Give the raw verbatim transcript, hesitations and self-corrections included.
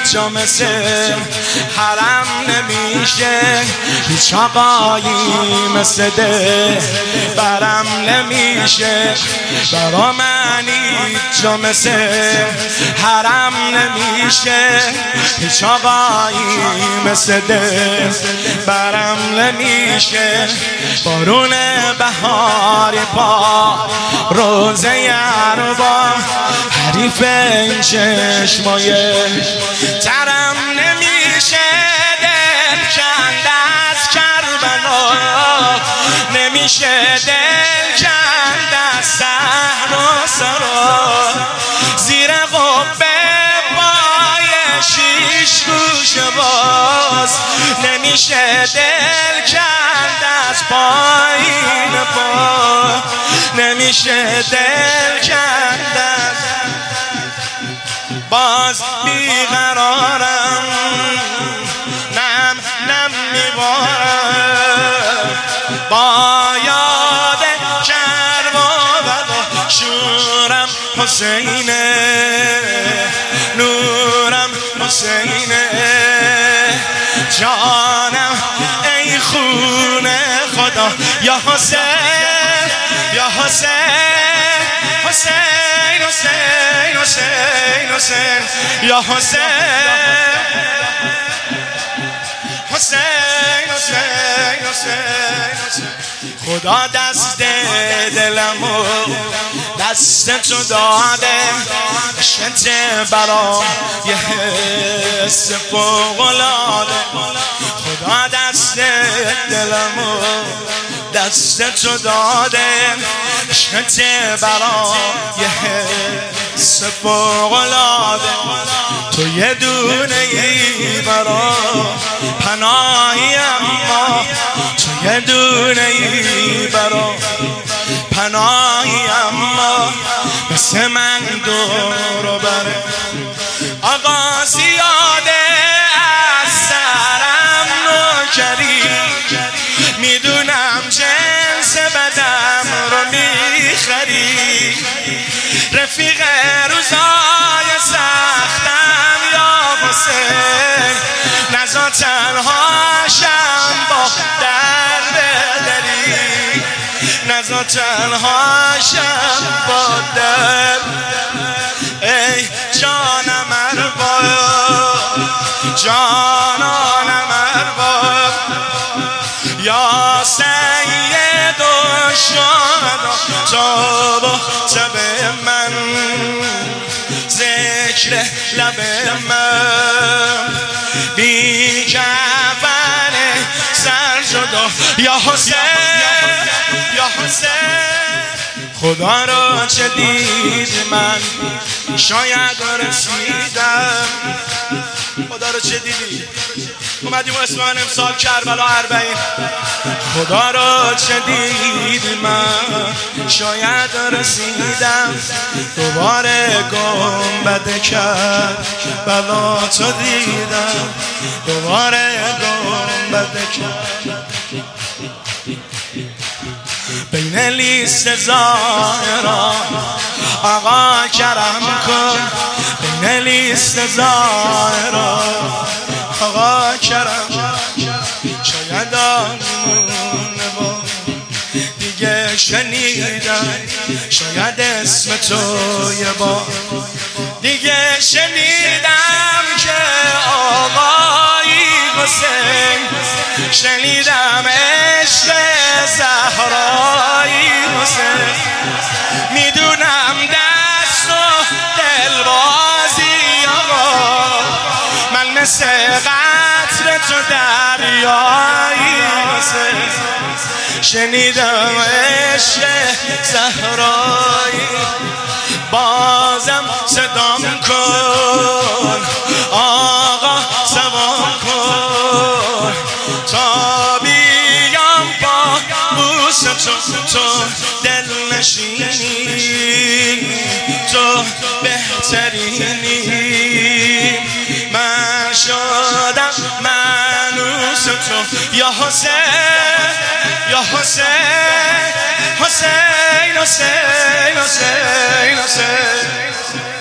جا مثل حرم نمیشه، هیچ آقایی مثل ده برم نمیشه. برا من هیچ جا مثل حرم نمیشه، هیچ آقایی مثل ده برم نمیشه. بارون بهاری پا روزه اربا، حریف این چشمای ترم نمیشه. دل کند از کربلا نمیشه، دل کند از صحرا سرا، زیر قبه پای شیش گوشه باز نمیشه. دل کند از پایین پا نمیشه، دل کند از باز بیقرارم، نم نم میبارم با یاد کرب و بلا. شورم حسینه، نورم حسینه، جانم ای خون خدا. یا حسین یا حسین، حسین حسین حسین حسین، یا حسین حسین حسین حسین. خدا دست دلمو دست تو داده، عشقت برا یه حس فوق‌العاده. خدا دست دلمو دست تو داده، عشقت برا یه حس فوق‌العاده. تو یه دونه ای برا پناهی، اما تو یه دونه ای برا پناهی، اما مثل من دورو بره. آقا زیاده از سرم نوکری، میدونم جنس بدم رو میخری. رفیق روزای سختم یا حسین، نزا تنهاشم با در بدری، نزا تنهاشم با در. ای جانم ارباب، جانانم ارباب، یا سید و شهدا. تا با تب من ذکر لب من، بی کفن سر جدا. یا حسین یا حسین، خدا را چه دید من شاید رسیدم. خدا را چه دیدی؟ اومدیم و اسمان امسال کربلا اربعین. خدا را چه دید من شاید رسیدم. دوباره گنبد کرد بلا تو دیدم، دوباره گنبد کرد. بین لیست زائران آقا کرم کن، بین لیست زائران آقا کرم. شاید آنمونه با دیگه شنیدم، شاید اسم تو یه بار دیگه شنیدم که آقایی حسین. شنیدم عشق زهرایی حسین، میدونم دست و دلبازی آقا. من مثل قطر تو دریایی حسین، شنیدم عشق زهرایی. بازم صدام کن آقا، سوام کن تا بیام با بوس تو. تو دل نشینی، تو بهترینی. من شدم مانوس تو. یا حسین یا حسین حسین حسین حسین حسین.